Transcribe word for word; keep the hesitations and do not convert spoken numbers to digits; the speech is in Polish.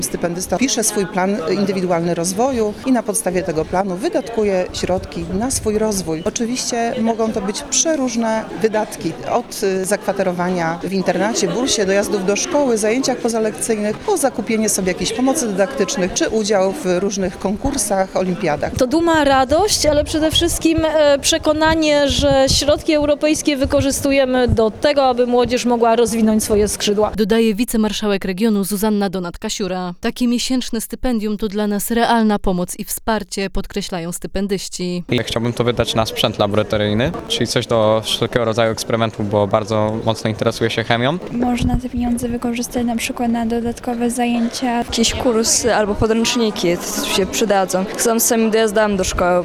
Stypendysta pisze swój plan indywidualny rozwoju i na podstawie tego planu wydatkuje środki na swój rozwój. Oczywiście mogą to być przeróżne wydatki, od zakwaterowania w internacie, bursie, dojazdów do szkoły, zajęciach pozalekcyjnych, po zakupienie sobie jakichś pomocy dydaktycznych, czy udział w różnych konkursach, olimpiadach. To duma, radość, ale przede wszystkim przekonanie, że środki europejskie wykorzystujemy do tego, aby młodzież mogła rozwinąć swoje skrzydła. Dodaje wicemarszałek regionu Zuzanna Donat-Kasiura. Takie miesięczne stypendium to dla nas realna pomoc i wsparcie, podkreślają stypendyści. Chciałbym to wydać na sprzęt laboratoryjny, czyli coś do wszelkiego rodzaju eksperymentów, bo bardzo mocno interesuję się chemią. Można te pieniądze wykorzystać na przykład na dodatkowe zajęcia. Jakieś kursy albo podręczniki się przydadzą. Sam sam dojazdam do szkoły.